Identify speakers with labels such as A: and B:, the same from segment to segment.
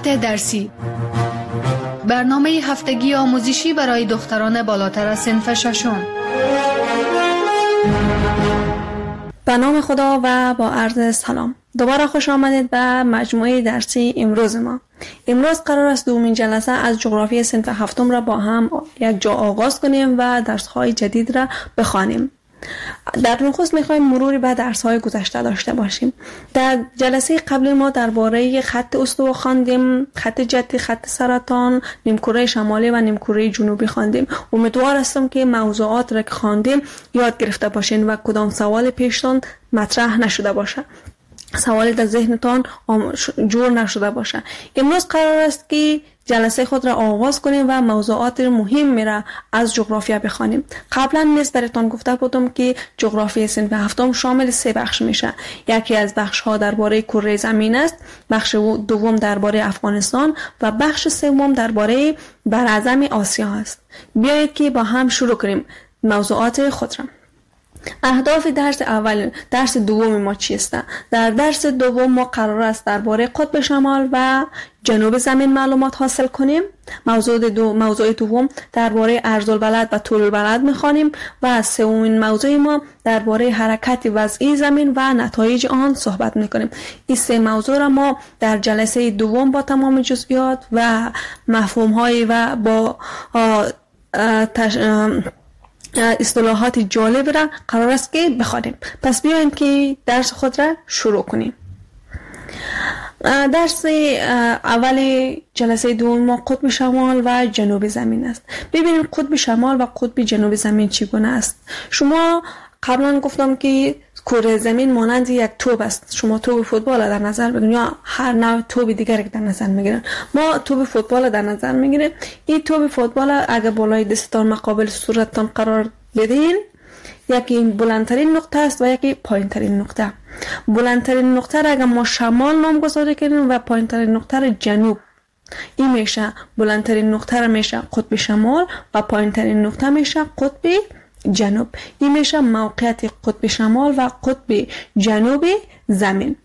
A: مشخصات درسی، برنامه هفتگی آموزشی برای دختران بالاتر از صنف ششم.
B: به نام خدا و با عرض سلام. دوباره خوش آمدید به مجموعه درسی امروز ما. امروز قرار است دومین جلسه از جغرافی صنف هفتم را با هم یک جا آغاز کنیم و درس‌های جدید را بخوانیم. در نخست می‌خوایم مروری به درس‌های گذشته داشته باشیم. در جلسه قبلی ما درباره خط استوا خواندیم، خط جدی، خط سرطان، نیمکره شمالی و نیمکره جنوبی خواندیم. امیدوار هستم که موضوعات را که خواندیم یاد گرفته باشین و کدام سوال پیشتان مطرح نشده باشه، سوالی در ذهنتان جور نشده باشه. امروز قرار است که جلسه خود را آغاز کنیم و موضوعات مهم را از جغرافیا بخوانیم. قبلا نیز براتون گفته بودم که جغرافی صنف هفتم شامل 3 بخش میشه. یکی از بخش ها درباره کره زمین است، بخش دوم درباره افغانستان و بخش سوم درباره براعظم آسیا است. بیایید که با هم شروع کنیم موضوعات خود را. اهداف درس دوم ما چیست؟ در درس دوم ما قرار است درباره قطب شمال و جنوب زمین معلومات حاصل کنیم. موضوع دوم درباره عرض البلد و طول البلد می‌خوانیم و سومین موضوع ما درباره حرکت وضعی زمین و نتایج آن صحبت می‌کنیم. این 3 موضوع را ما در جلسه دوم با تمام جزئیات و مفاهیم و با اصطلاحات جالب را قرار است که بخوانیم. پس بیایم که درس خود را شروع کنیم. درس اول جلسه دوم ما قطب شمال و جنوب زمین است. ببینیم قطب شمال و قطب جنوب زمین چگونه است. شما قبلا گفتم که کره زمین مانند یک توپ است. شما توپ فوتبال در نظر بگیرید یا هر نوع توپ دیگری که در نظر میگیرن. ما توپ فوتبال در نظر میگیریم. این توپ فوتبال اگه بالای دستتان مقابل صورتتان قرار بدین، یکی بلندترین نقطه است و یکی پایینترین نقطه. بلندترین نقطه را اگه ما شمال نامگذاری کنیم و پایینترین نقطه را جنوب، این میشه بلندترین نقطه را میشه قطب شمال و پایینترین نقطه میشه قطب جنوب. این میشه موقعیت قطب شمال و قطب جنوب زمین.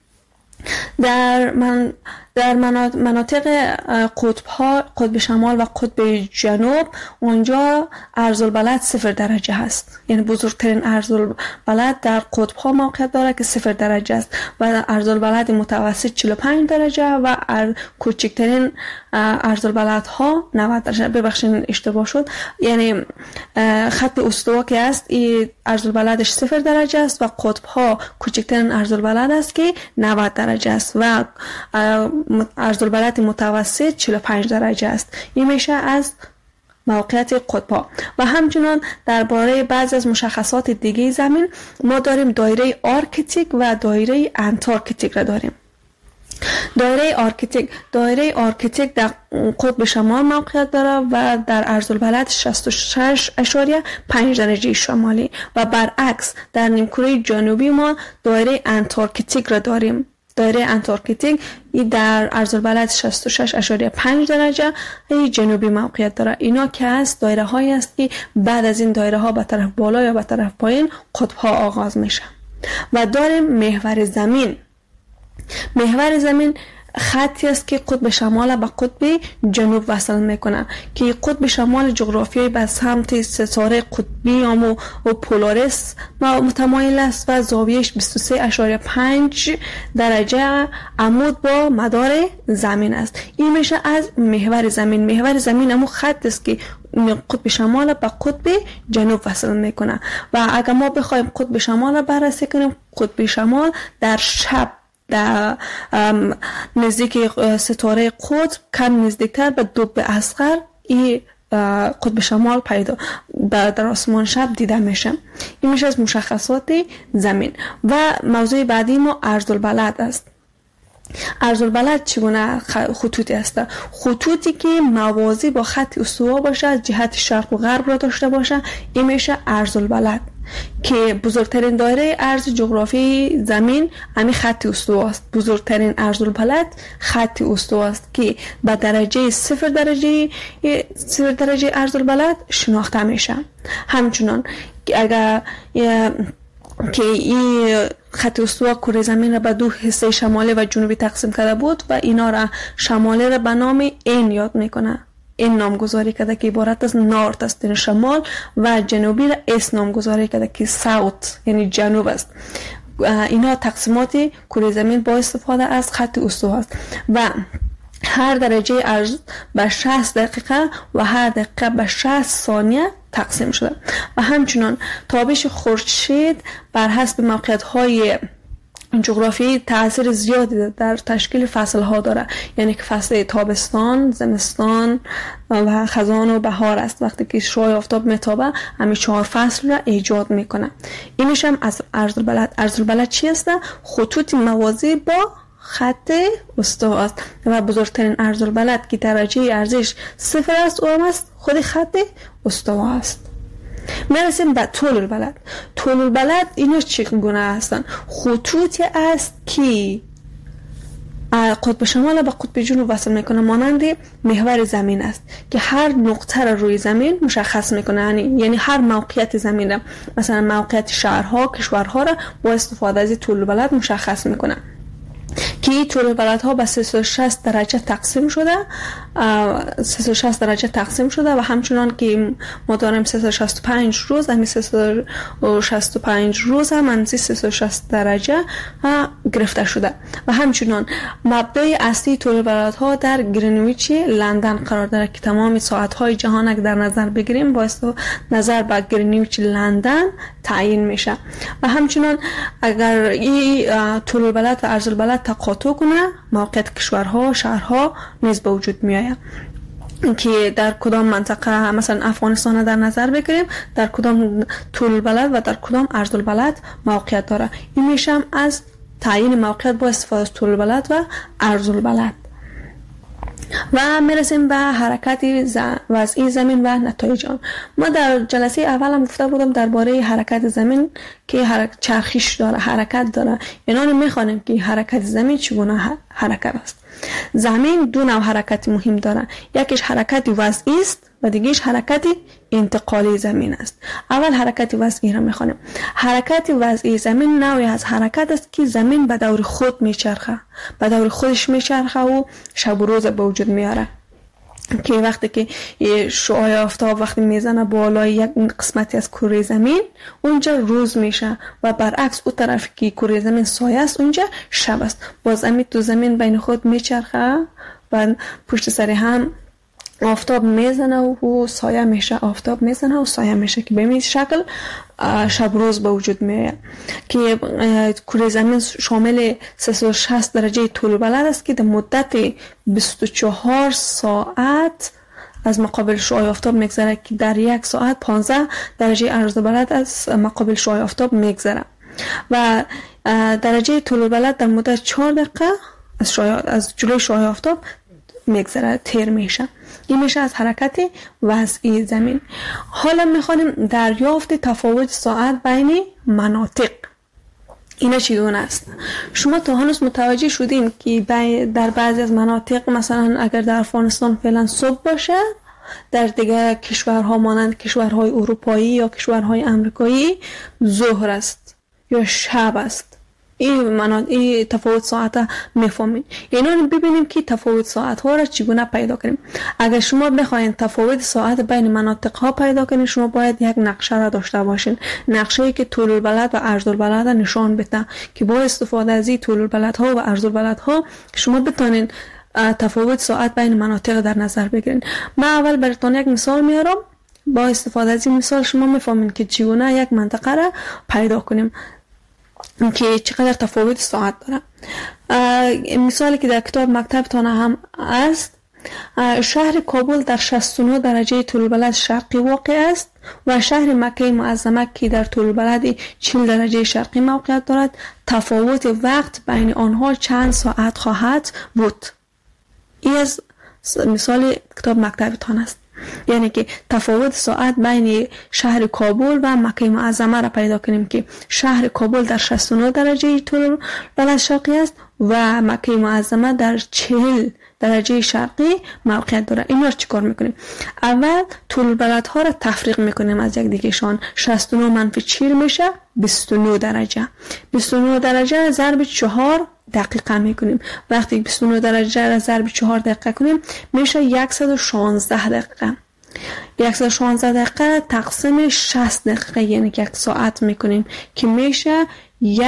B: در مناطق قطب شمال و قطب جنوب اونجا عرض البلد 0 درجه هست. یعنی بزرگترین عرض البلد در قطب ها موقعیت داره که 0 درجه است و عرض البلد متوسط 45 درجه و کوچکترین عرض البلد ها 90 درجه. ببخشید اشتباه شد. یعنی خط استوا که است این عرض البلدش 0 درجه است و قطب ها کوچکترین عرض البلد است که 90 درجه است و عرض البلد متوسط 45 درجه است. این میشه از موقعیت قطب‌ها. و همچنان درباره بعضی از مشخصات دیگه زمین ما داریم دایره آرکتیک و دایره انتارکتیک را داریم. دایره آرکتیک در قطب شمال موقعیت داره و در عرض البلد 66.5 درجه شمالی و برعکس در نیمکره جنوبی ما دایره انتارکتیک را داریم. دایره انتارکتیک در عرض البلد 66.5 درجه جنوبی موقعیت داره. اینا که است دایره هایی است که بعد از این دایره ها به طرف بالا یا به طرف پایین قطب ها آغاز میشه. و داریم محور زمین خطی است که قطب شمال با قطب جنوب وصل میکنه که قطب شمال جغرافیایی به سمت ستاره قطبی و پولاریس متمایل است و زاویهش 23.5 درجه عمود با مدار زمین است. این میشه از محور زمین همون خط است که قطب شمال با قطب جنوب وصل میکنه. و اگر ما بخوایم قطب شمال را بررسی کنیم، قطب شمال در شب در نزدیک ستاره قطب کم نزدیکتر به دوب اصغر این قطب شمال پیدا در آسمان شب دیده میشه. این میشه از مشخصات زمین. و موضوع بعدی ما عرض البلد است. عرض البلد چگونه خطوطی است؟ خطوطی که موازی با خط استوا باشه، از جهت شرق و غرب را داشته باشه، این میشه عرض البلد که بزرگترین دایره عرض جغرافی زمین همین خط استوا است. بزرگترین عرض البلد خط استوا است که به درجه 0 درجه عرض البلد شناخته میشه. همچنان اگر که این خط استوا کره زمین را به دو حصه شمالی و جنوبی تقسیم کرده بود و اینا را شمالی را به نام این یاد میکنه. این نامگذاری کرده که عبارت از نورت است یعنی شمال و جنوبی را اس نامگذاری کرده که ساوت یعنی جنوب است. اینا تقسیمات کره زمین با استفاده از خط استوا است و هر درجه عرض به 60 دقیقه و هر دقیقه به 60 ثانیه تقسیم شده و همچنان تابش خورشید بر حسب موقعیت‌های جغرافیایی تأثیر زیادی در تشکیل فصل‌ها داره. یعنی که فصل تابستان، زمستان و خزان و بهار است. وقتی که شعاع آفتاب میتابه همین 4 فصل را ایجاد میکنه. اینش هم از عرض البلد. عرض البلد چی است؟ خطوط موازی با خط استوا است و بزرگترین عرض البلد که درجه ارزش 0 است اون است خود خط استوا است. میرسیم به طول البلد. طول البلد اینا چگونه هستن؟ خطوطی است که قطب شمال به قطب جنوب وصل میکنه، مانند محور زمین است که هر نقطه را روی زمین مشخص میکنه. یعنی هر موقعیت زمین را، مثلا موقعیت شهرها، کشورها را با استفاده از طول البلد مشخص میکنه که طول البلدها به 360 درجه تقسیم شده 360 درجه تقسیم شده و همچنان که ما داریم 365 روز، همین 365 روز هم از 360 درجه گرفته شده و همچنان مبدأ اصلی طول البلدها در گرینویچ لندن قرار داره که تمام ساعت‌های جهان اگر در نظر بگیریم با نظر به گرینویچ لندن تعیین میشه و همچنان اگر این طول البلد و عرض البلد تقاطع کنه موقعیت کشورها، شهرها نیز به وجود میاد که در کدام منطقه، مثلا افغانستان در نظر بگیریم در کدام طول البلد و در کدام عرض البلد موقعیت داره. این میشه از تعیین موقعیت با استفاده از طول البلد و عرض البلد. و میرسیم به حرکت وضعی زمین و نتایج آن. ما در جلسه اول هم گفته بودم درباره حرکت زمین که چرخش داره، حرکت داره. اینا میخوانیم که حرکت زمین چگونه حرکت است. زمین دو نوع حرکت مهم داره، یکیش حرکت وضعی است و دیگهش حرکت انتقالی زمین است. اول حرکت وضعی را میخوانیم. حرکت وضعی زمین نوعی از حرکت است که زمین به دور خود میچرخه، به دور خودش میچرخه و شب و روز به وجود میاره که وقتی که شعاع آفتاب وقتی میزنه بالای یک قسمتی از کره زمین اونجا روز میشه و برعکس اون طرف که کره زمین سایه است اونجا شب است. باز همین تو زمین بین خود میچرخه و پشت سر هم آفتاب میزنه و سایه میشه، آفتاب میزنه و سایه میشه که به این شکل شب روز به وجود میاد که کره زمین شامل 360 درجه طول البلد است که در مدت 24 ساعت از مقابل شعاع آفتاب میگذره که در یک ساعت 15 درجه عرض البلد از مقابل شعاع آفتاب میگذره و درجه طول البلد در مدت 4 دقیقه از جلوی شعاع آفتاب میگذره، تیر میشه. این میشه از حرکت وضعی زمین. حالا میخوانیم دریافت تفاوت ساعت بین مناطق. اینا چگونه است؟ شما تا هنوز متوجه شدین که در بعضی از مناطق مثلا اگر در افغانستان فعلا صبح باشه، در دیگه کشورها مانند کشورهای اروپایی یا کشورهای امریکایی ظهر است یا شب است. این تفاوت ساعت میفهمین. اینا رو ببینیم که تفاوت ساعت ها را چگونه پیدا کنیم. اگر شما بخواید تفاوت ساعت بین مناطق ها پیدا کنید شما باید یک نقشه را داشته باشین، نقشه‌ای که طول البلد و عرض البلد نشان بده که با استفاده از این طول البلد ها و عرض البلد ها شما بتونین تفاوت ساعت بین مناطق در نظر بگیرین. من اول براتون یک مثال میارم، با استفاده از این مثال شما میفهمین که چگونه یک منطقه را پیدا کنیم که چقدر تفاوت ساعت داره. مثالی که در کتاب مکتبتان هم است، شهر کابل در 69 درجه طول البلد شرقی واقع است و شهر مکه معظمه که در طول البلد 40 درجه شرقی موقعیت دارد. تفاوت وقت بین آنها چند ساعت خواهد بود. این از مثال کتاب مکتبتان است. یعنی که تفاوت ساعت بین شهر کابل و مکه معظمه را پیدا کنیم که شهر کابل در 69 درجه طول بلد شرقی است و مکه معظمه در 40 درجه شرقی موقعیت داره. این رو چیکار میکنیم؟ اول طول بلدها را تفریق میکنیم از یک دیگهشان. 69 منفی 40 میشه 29 درجه. 29 درجه ضرب 4 دقیقه میکنیم. وقتی 29 درجه را ضرب 4 دقیقه کنیم میشه 116 دقیقه. 116 دقیقه تقسیم 60 دقیقه یعنی که 1 ساعت میکنیم که میشه 1.56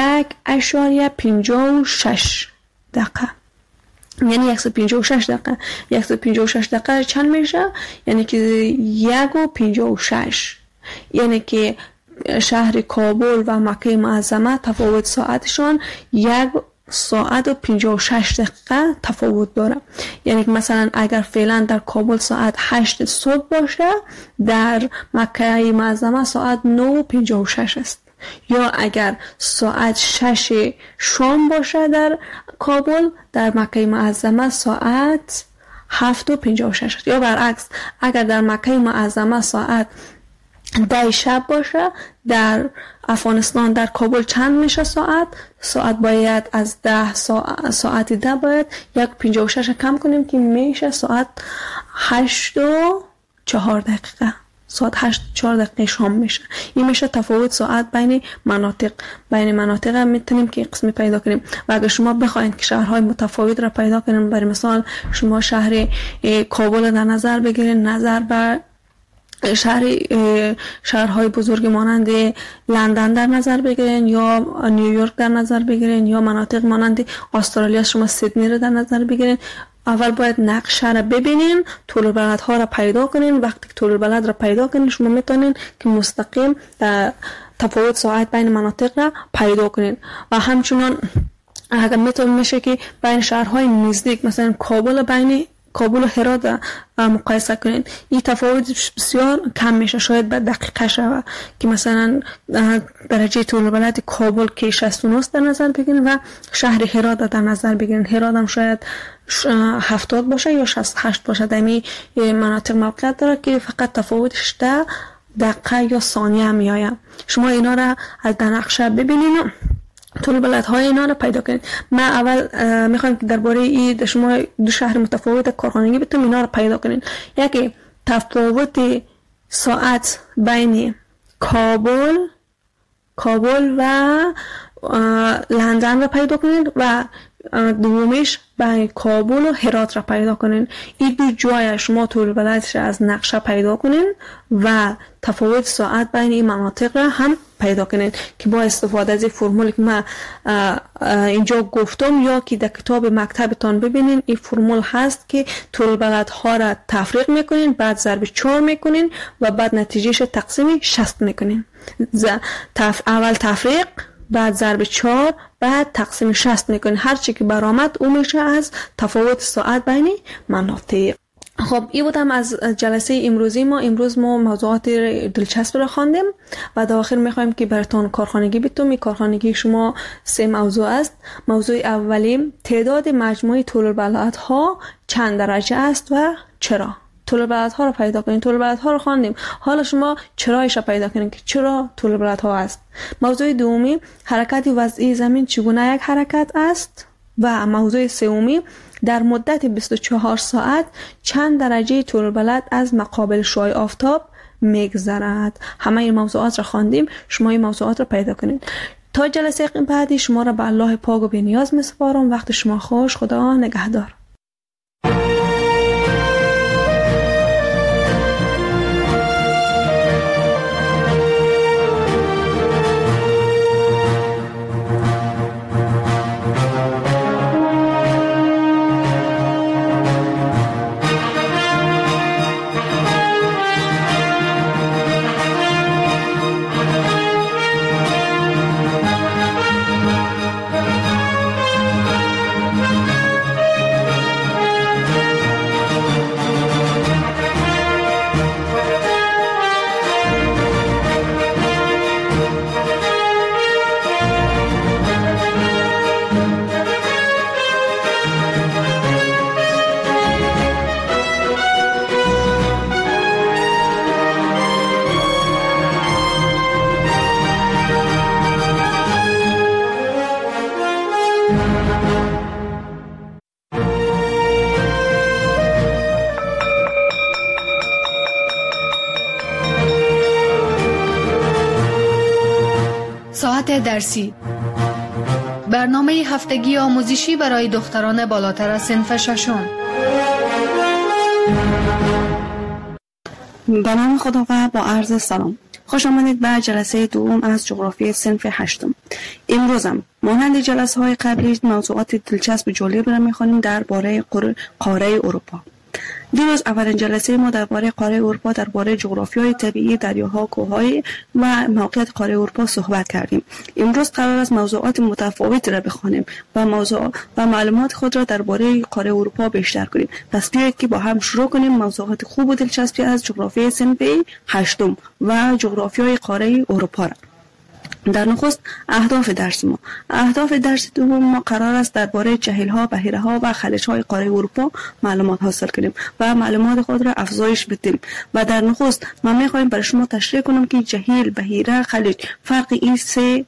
B: دقیقه. یعنی 156 دقیقه. 156 دقیقه چند میشه؟ یعنی که 1.56. یعنی که شهر کابل و مکه معظمه تفاوت ساعتشان 1 ساعت و 56 دقیقه تفاوت داره. یعنی که مثلا اگر فعلا در کابل ساعت 8 صبح باشه، در مکه معظمه ساعت 9:56 است. یا اگر ساعت 6 شام باشه در کابل، در مکه معظمه ساعت 7:56 است. یا برعکس اگر در مکه معظمه ساعت 10 شب باشه، در افغانستان در کابل چند میشه ساعت باید از 10 ساعت 10 باید 1.56 کم کنیم که میشه ساعت 8:04 دقیقه. ساعت 8:04 دقیقه شام میشه. این میشه تفاوت ساعت بین مناطق میتونیم که قسمی پیدا کنیم. و اگر شما بخواید که شهرهای متفاوت را پیدا کنیم، برای مثال شما شهر کابل در نظر بگیرید، نظر بر شهرهای بزرگ مانند لندن در نظر بگیرین یا نیویورک در نظر بگیرین یا مناطق مانند استرالیا شما سیدنی رو در نظر بگیرین. اول باید نقشه را ببینین، طول بلدها را پیدا کنین. وقتی که طول بلد را پیدا کنین شما میتونین که مستقیم تفاوت ساعت بین مناطق را پیدا کنین. و همچنان اگر میشه که بین شهرهای نزدیک مثلا کابل و هرات مقایسه کنین، این تفاوت بسیار کم میشه، شاید به دقیقه شود که مثلا درجه طول بلد کابل که 69 در نظر بگیرین و شهر هرات در نظر بگیرین. هرات هم شاید 70 باشه یا 68 باشه. در این مناطق موقعیت داره که فقط تفاوتش در دقیقه یا ثانیه میآید. شما اینا را از نقشه ببینین، طول بلدهای اینا رو پیدا کنید. من اول میخوام که درباره این شما دو شهر متفاوت کارخانگی بتونید اینا رو پیدا کنید. یکی تفاوت ساعت بین کابل و لندن رو پیدا کنید و دومیش بین کابل و هرات را پیدا کنین. این دو جای شما طول بلدش از نقشه پیدا کنین و تفاوت ساعت بین این مناطق را هم پیدا کنین که با استفاده از فرمولی که من اینجا گفتم یا که در کتاب مکتبتان ببینین، این فرمول هست که طول بلدها را تفریق میکنین، بعد ضرب 4 میکنین و بعد نتیجهش تقسیم 60 میکنین. اول تفریق، بعد ضرب 4، بعد تقسیم 60 میکنین. هر چی که برآمد اون میشه از تفاوت ساعت بین مناطق. خب این بودم از جلسه امروزی ما. امروز ما موضوعات دلچسب را خواندیم و در آخر میخوایم که براتون کارخانگی بتونم. کارخانگی شما 3 موضوع است. موضوع اولی تعداد مجموعی طول بلدها چند درجه است و چرا. طول بلدها رو پیدا کنین. طول بلدها رو خواندیم، حالا شما چرایش رو پیدا کنین که چرا طول بلدها است. موضوع دومی حرکت وضعی زمین چگونه یک حرکت است. و موضوع سومی در مدت 24 ساعت چند درجه طول بلد از مقابل شعاع آفتاب میگذرد. همه این موضوعات را خواندیم، شما این موضوعات را پیدا کنید. تا جلسه بعدی شما را به الله پاک و بی‌نیاز می‌سپارم. وقت شما خوش. خدا نگهدار.
A: ساعت درسی، برنامه هفتگی آموزشی برای دختران بالاتر از صنف ششم.
B: به نام خدا و با عرض سلام، خوش آمدید به جلسه دوم از جغرافی صنف هشتم. امروزم مانند جلسه های قبلی موضوعات دلچسب و جالب را می‌خوانیم درباره قاره اروپا. دیروز اولین جلسه ما درباره قاره اروپا، درباره جغرافیای طبیعی، دریاها، کوههای و موقعیت قاره اروپا صحبت کردیم. امروز قرار است موضوعات متفاوتی را بخوانیم و معلومات خود را درباره قاره اروپا بیشتر کنیم. پس بیایید که با هم شروع کنیم موضوعات خوب و دلچسبی از جغرافیای صنف هشتم و جغرافیای قاره اروپا را. در نخست اهداف درس دوم ما قرار است درباره جهیل‌ها، بحیره‌ها و خلیج‌های قاره اروپا معلومات حاصل کنیم و معلومات خود را افزایش بدیم. و در نخست ما می‌خوایم برای شما تشریح کنم که جهیل، بحیره، خلیج فرق این سه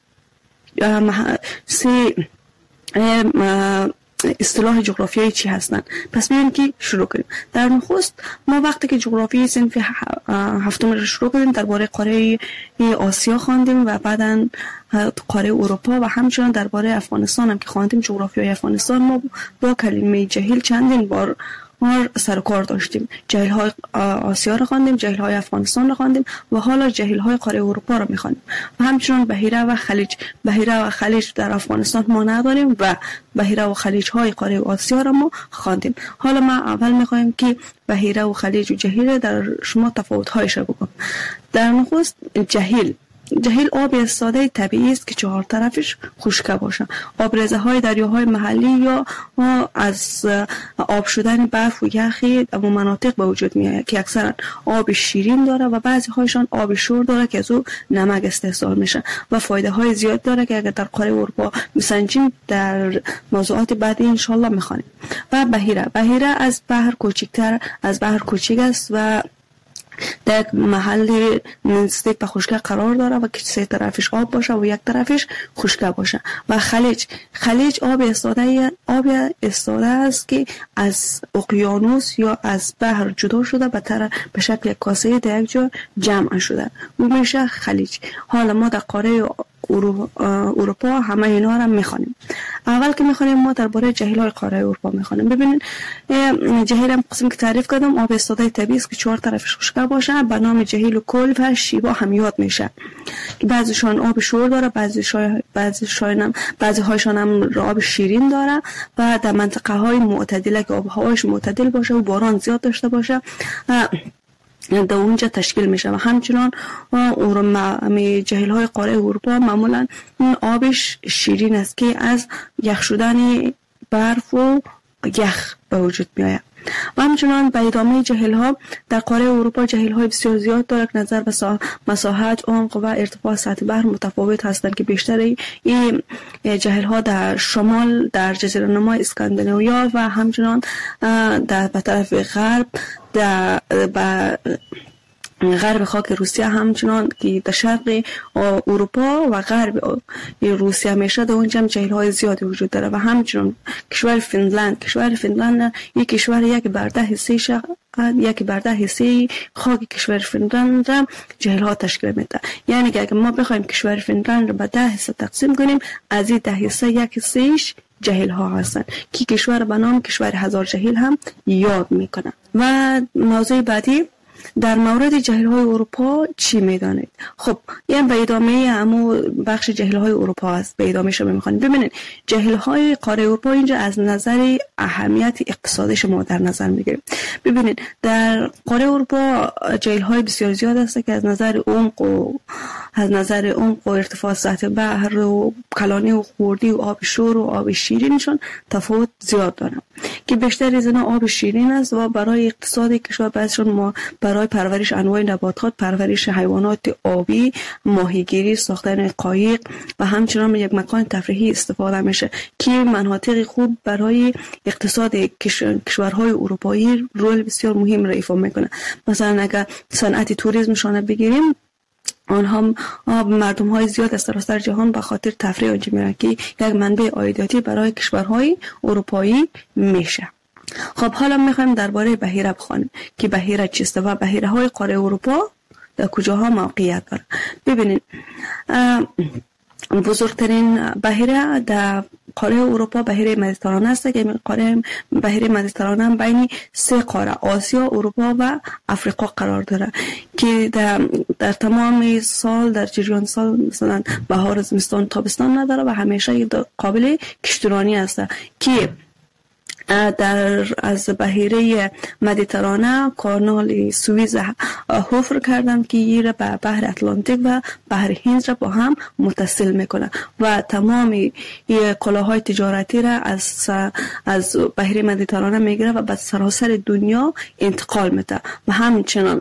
B: اصطلاح جغرافیایی چی هستند. پس بیایم که شروع کنیم. در نخست ما وقتی که جغرافی صنف هفتم رو شروع کردیم درباره قاره آسیا خواندیم و بعداً قاره اروپا و همچنان درباره افغانستان هم که خواندیم. جغرافیای افغانستان ما با کلمه جهیل چندین بار سر و کار داشتیم. جهیل های آسیا رو خواندیم، جهیل های افغانستان رو خواندیم و حالا جهیل های قاره اروپا رو میخوانیم. و همچنان بحیره و خلیج در افغانستان ما نداریم و بحیره و خلیج های قاره آسیا رو ما خواندیم. حالا ما اول میخوایم که بحیره و خلیج و جهیل در شما تفاوت هایش رو بگم. در نخست جهیل آب استاده طبیعی است که چهار طرفش خشک باشه. آبریزه های دریاهای محلی یا از آب شدن برف و یخی در مناطق به وجود میاد که اکثرا آب شیرین داره و بعضی هایشان آب شور داره که از او نمک استحصال میشه و فایده های زیاد داره که اگر در قاره اروپا میسنجیم در موضوعات بعدی ان شاء الله میخوانیم. و بحیره از بحر کوچک است و در محل نزدیک به خشکی قرار داره و که سه طرفش آب باشه و یک طرفش خشکی باشه. و خلیج آب استاده است که از اقیانوس یا از بحر جدا شده به شکل کاسه در یک جا جمع شده و میشه خلیج. حالا ما در قاره اروپا همه اینا را میخوانیم. اول که میخوانیم ما درباره جهیل‌های قاره اروپا میخوانیم. ببینید جهیل هم قسم که تعریف کردم آب استاده طبیعی است که چهار طرفش خشک باشه. به نام جهیل و کل و شیوا هم یاد میشه که بعضیشان آب شور داره، بعضی هایشان هم آب شیرین داره و در منطقه های معتدله که آب هواش معتدل باشه و باران زیاد داشته باشه در اونجا تشکیل میشه. و همچنان جهیل های قاره اروپا معمولا آبش شیرین است که از یخ شدن برف و یخ به وجود میآید. و همچنان به ادامه جهیل ها در قاره اروپا جهیل های بسیار زیاد داره که نظر به مساحت، عمق و ارتفاع سطح بحر متفاوت هستند که بیشتر این جهیل ها در شمال در جزیره نما اسکاندیناویا و همچنان در به طرف غرب غرب خاک روسیه، همچنان که در شرق اروپا و غرب روسیه میشه در اونجا هم جهیل های زیادی وجود داره. و همچنان کشور فنلاند یک کشور یک بر ده حصه خاک کشور فنلاند را جهیل ها تشکیل میده. یعنی که اگر ما بخوایم کشور فنلاند را به 10 حصه تقسیم کنیم، از این 10 حصه یک حصهش جهیل ها هستن که کشور به نام کشور هزار جهیل هم یاد میکنه. و موضوع بعدی در مورد جهیل های اروپا چی میدانید؟ خب این به ادامه همو بخش جهیل های اروپا است. به ادامه شما میخوانید. ببینید جهیل های قاره اروپا اینجا از نظر اهمیت اقتصادی ما در نظر میگیریم. ببینید در قاره اروپا جهیل های بسیار زیاد است که از نظر عمق و ارتفاع سطح بحر و کلانی و خوردی و آب شور و آب شیرینشون تفاوت زیاد دارن که بیشتر از اینا آب شیرین است و برای اقتصاد کشور بعضشون ما برای پرورش انواع نباتات، پرورش حیوانات آبی، ماهیگیری، ساختن قایق و همچنان یک مکان تفریحی استفاده میشه که مناطق خوب برای اقتصاد کشورهای اروپایی رول بسیار مهم را ایفا میکنه. مثلا اگر صنعت توریسمشون بگیریم، آنها مردم های زیاد از سراسر جهان به خاطر تفریح آنجا میرن که یک منبع عایداتی برای کشورهای اروپایی میشه. خب حالا میخوایم درباره بحیره بخوانیم که بحیره چیست و بحیره های قاره اروپا در کجاها موقعیت داره. ببینید بزرگترین بحیره در قاره اروپا بحیره مدیترانه است که قاره بحیره مدیترانه هم بین سه قاره آسیا، اروپا و افریقا قرار داره که در تمام سال در جریان سال مثلا بهار، زمستان، تابستان نداره و همیشه قابل کشتیرانی است که از بحیره مدیترانه کانال سوئیز حفر کردن که این به بحر اتلانتیک و بحر هند را با هم متصل میکنه و تمام کالاهای تجارتی را از بحیره مدیترانه میگیره و به سراسر دنیا انتقال میده و همچنان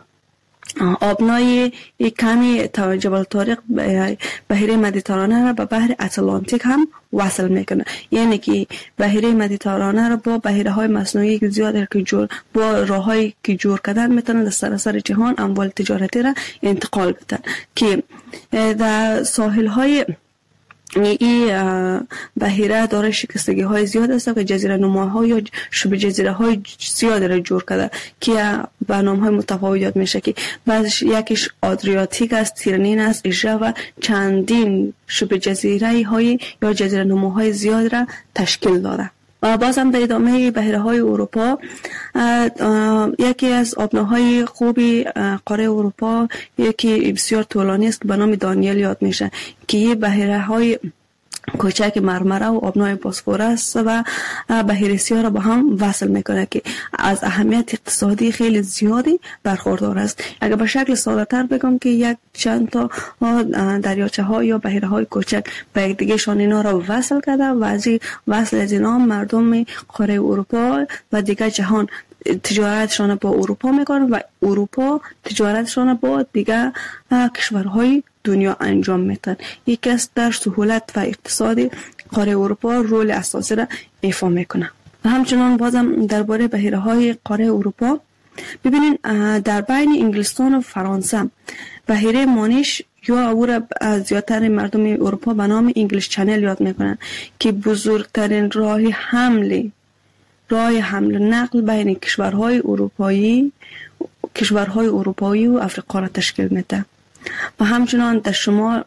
B: آبنای کمی جبل طارق بحیره مدیترانه را به بحر اتلانتیک هم وصل میکنه. یعنی که بحیره مدیترانه را با بحیره های مصنوعی که زیاد که با راههایی که جور کردن میتونن در سراسر جهان اموال تجارتی را انتقال بدن که در ساحل های این بحیره داره شکستگی های زیاد است که جزیره نماها یا شبه جزیره های زیاد را جور کرده که به نام های متفاوت یاد میشه که بعضش یکیش آدریاتیک است، تیرنین است، ایژه و چندین شبه جزیره های یا جزیره نماهای زیاد را تشکیل داده. و بازم در ادامه بحیره های اروپا یکی از آبناهای خوبی قاره اروپا یکی بسیار طولانی است که به نام دانیل یاد میشه که یه بحیره های کوچک مرمره و آبنای بوسفورس و بحیره سیاه را با هم وصل میکنه که از اهمیت اقتصادی خیلی زیادی برخوردار است. اگر به شکل ساده تر بگم که یک چند تا دریاچه ها یا بحیره های کوچک به یک دیگه شان اینا را وصل کرده و از وصل از اینا مردم قاره اروپا و دیگه جهان تجارتشان با اروپا میکنن و اروپا تجارتشان با دیگه کشورهای دنیا انجام میدن. یکی از در سهولت و اقتصادی قاره اروپا رول اساسی را ایفا میکنه. و همچنان بازم درباره بحیره های قاره اروپا ببینین در بین انگلستان و فرانسه بحیره مانیش یا او را زیادتر مردم اروپا به نام انگلیش چنل یاد میکنن که بزرگترین راه حمل نقل بین کشورهای اروپایی و افریقا را تشکیل میده. و همچنان در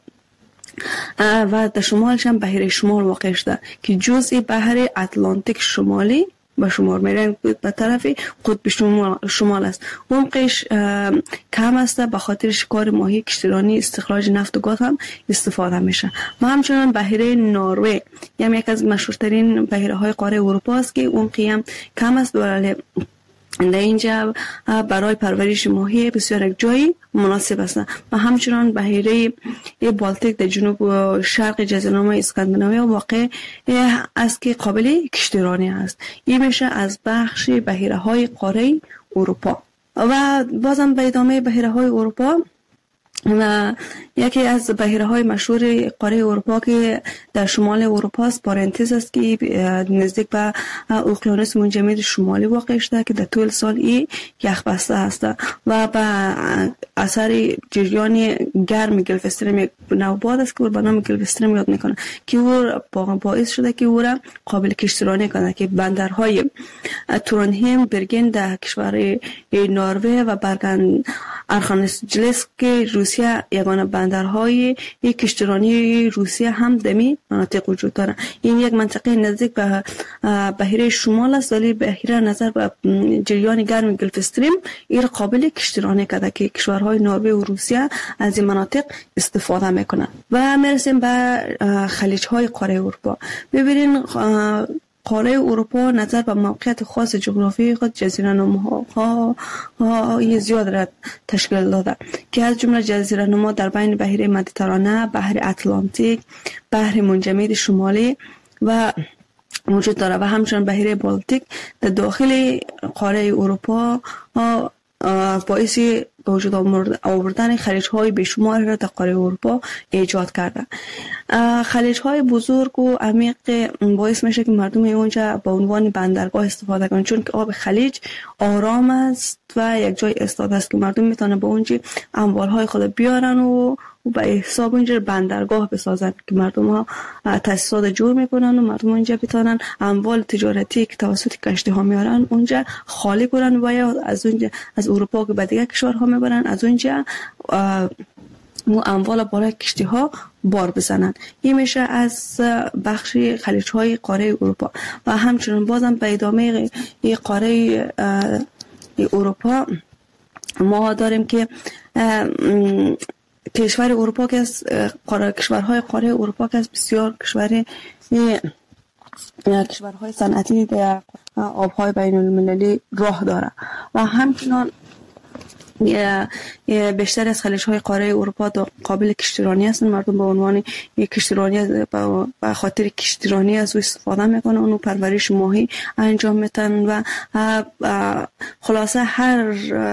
B: شمالش هم بحیره شمال واقع شده که جزء بحر اتلانتیک شمالی به شمار میرن به طرف قطب شمال است. عمقش کم است به خاطر شکار ماهی، کشتیرانی، استخراج نفت و گاز هم استفاده میشه. و همچنان بحیره نروژ یعنی یک از مشهورترین بحیره های قاره اروپا است که عمقی هم کم است ولی در اینجا برای پرورش ماهی بسیار یک جایی مناسب است. و همچنان بحیره بالتیک در جنوب و شرق جزیره اسکاندیناوی واقع است که قابل کشتیرانی است. این میشه از بخش بحیره های قاره اروپا. و بازم به ادامه بحیره های اروپا و یکی از بحیره های مشهور قاره اروپا که در شمال اروپا است پارنتز است که نزدیک به اقیانوس منجمد شمالی واقع شده که در طول سال یخ بسته است و به اثر جریان گرم گلف استریم نوباد است که به نام گلف استریم یاد میکنه که او باعث شده که او را قابل کشتیرانی کنه که بندرهای تورنهیم، برگن در کشور نروژ و برگن ارخانجلسک که روسیه یگانه بندرهای کشتیرانی روسیه هم دمی مناطق وجود داره. این یک منطقه نزدیک به بحیره شمال است ولی بحیره نظر به جریان گرم گلف استریم این قابل کشتیرانی کرده که کشورهای نروژ و روسیه از این مناطق استفاده میکنن. و میرسیم به خلیج های قاره اروپا. ببینین قاره اروپا نظر به موقعیت خاص جغرافیایی خود جزیره نماها زیاد را تشکیل داده که از جمله جزیره نما در بین بحیره مدیترانه، بحر اتلانتیک، بحر منجمد شمالی و موجود داره و همچنین بحیره بالتیک در داخل قاره اروپا باعث به وجود آوردن خلیج‌های بیشمار را در قاره اروپا ایجاد کرده. خلیج‌های بزرگ و عمیق باعث میشه که مردم اونجا با عنوان بندرگاه استفاده کنند چون که آب خلیج آرام است و یک جای ایستاده است که مردم میتونن با اونجا اموالهای خود بیارن و به حساب اونجا بندرگاه بسازن که مردم ها تاسیسات جور میکنن و مردم اونجا بتونن اموال تجارتی که توسط کشتی ها میارن اونجا خالی کنن و یا از اونجا از اروپا که به دیگه کشورها میبرن از اونجا
C: اموال بالای کشتی ها بار بزنند. این میشه از بخش خلیج های قاره اروپا و همچنین بازم به ادامه قاره اروپا ما داریم که کشور اروپا که از کشورهای قاره اروپا که از بسیار کشورهای صنعتی در آبهای بین المللی راه داره و همچنان بیشتر از خلیج‌های قاره اروپا قابل کشتیرانی هستند. مردم به عنوان یک کشتیرانی به خاطر کشتیرانی از او استفاده میکنن، اونو پرورش ماهی انجام میدن و خلاصه هر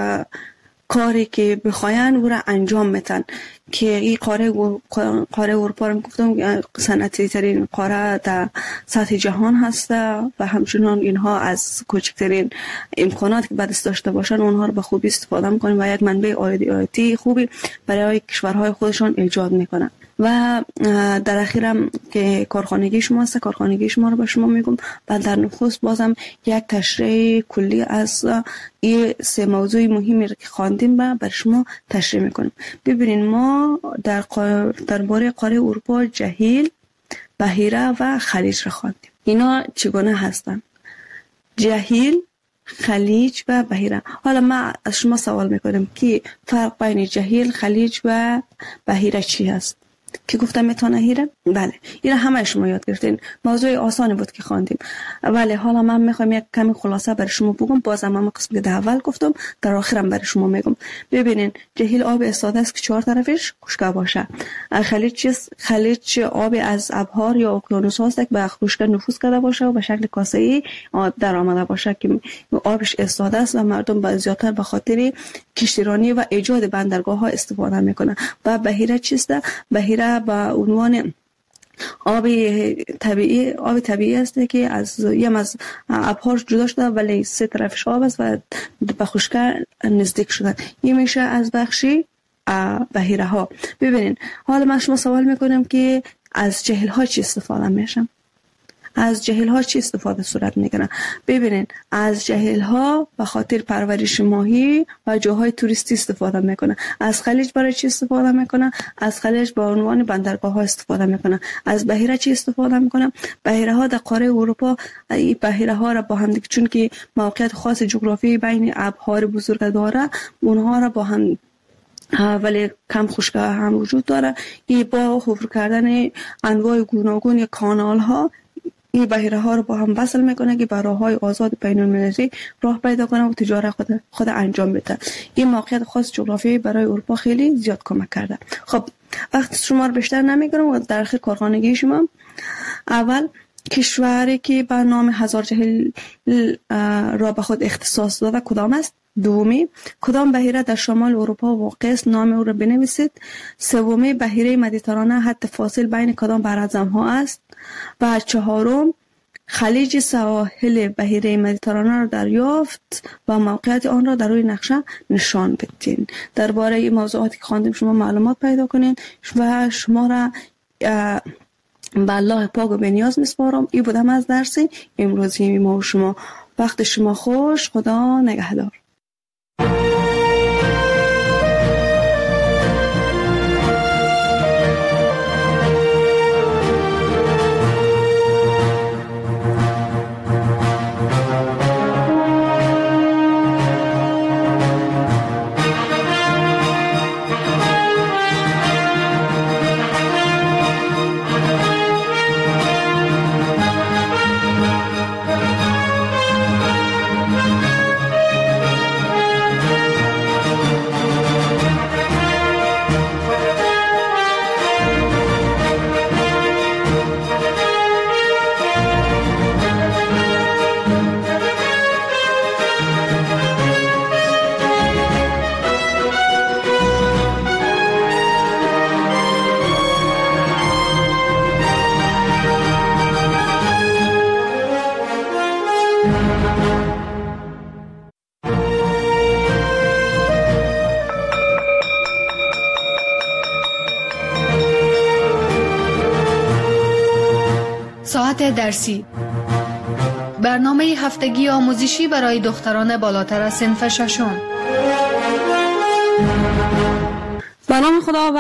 C: کاری که بخواین او را انجام میدن که این قاره اروپا رو گفتم صنعتی ترین قاره در سطح جهان هست و همچنان اینها از کوچکترین امکانات که بدست داشته باشن اونها رو به خوبی استفاده میکنن و یک منبع عایدی خوبی برای کشورهای خودشان ایجاد میکنن. و در اخیرم که کارخانگی شما هست، کارخانگی شما رو به شما میگم و در نخست بازم یک تشریح کلی از این سه موضوع مهمی که خواندیم بر شما تشریح میکنیم. ببینید ما درباره قاره اروپا جهیل، بحیره و خلیج رو خواندیم. اینا چگونه هستن؟ جهیل، خلیج و بحیره. حالا ما از شما سوال میکنیم که فرق بین جهیل، خلیج و بحیره چی هست؟ که گفتم میتونه هیره؟ بله، اینا همه شما یاد گرفتین. موضوع آسانی بود که خواندیم. ولی حالا من میخوام یک کمی خلاصه برای شما بگم. بازم من قسمت در اول گفتم، در آخرم برای شما میگم. ببینین جهیل آب استاده است که چهار طرفش خشک باشه. خلیج چیست؟ خلیج آب از ابحار یا اقیانوس هاست که به خشک نفوذ کرده باشه و به شکل کاسه‌ای در آمده باشه که آبش استاده است و مردم زیادتر به خاطر کشتیرانی و ایجاد بندرگاه ها استفاده میکنن. و بحیره چیست؟ بحیره به عنوان آب طبیعی است که از ابحار جدا شده ولی سه طرفش آب است و به خشکی نزدیک شده. این میشه از بخشی بحیره ها. ببینین حالا من شما سوال میکنم که از جهیل ها چی استفاده میشم؟ از جهیل ها چی استفاده صورت میکنه؟ ببینین از جهیل ها به خاطر پرورش ماهی و جاهای توریستی استفاده میکنه. از خلیج برای چی استفاده میکنه؟ از خلیج به عنوان بندرگاه ها استفاده میکنه. از بحیره چی استفاده میکنه؟ بحیره ها در قاره اروپا این بحیره ها را با هم دیگه چون که موقعیت خاص جغرافی بین ابحار بزرگ داره اونها را با هم ولی کم خشکی هم وجود داره. این با حفر کردن انواع گوناگون یا کانال ها این بحیره ها رو با هم وصل میکنه که برای های آزاد بین المللی راه پیدا کنه و تجارت خود انجام بده. این موقعیت خاص جغرافیایی برای اروپا خیلی زیاد کمک کرده. خب وقت شما رو بیشتر نمیگیرم و در اخیر کارخانگی شما. اول کشوری که به نام هزار جهیل را به خود اختصاص داده کدام است؟ دومی کدام بحیره در شمال اروپا واقع است؟ نام او را بنویسید. سومی بحیره مدیترانه حد فاصل بین کدام براعظم ها است؟ و چهارم خلیج سواحل بحیره مدیترانه را دریافت و موقعیت آن را در روی نقشه نشان بدین. درباره این موضوعاتی که خواندیم شما معلومات پیدا کنین و شما را به الله پاک و بنیاز میسپارم. این بودم از درس امروزی ما و شما. وقت شما خوش. خدا نگهدار.
A: ساعت درسی، برنامه هفتگی آموزشی برای دختران بالاتر از صنف ششم.
B: به نام خدا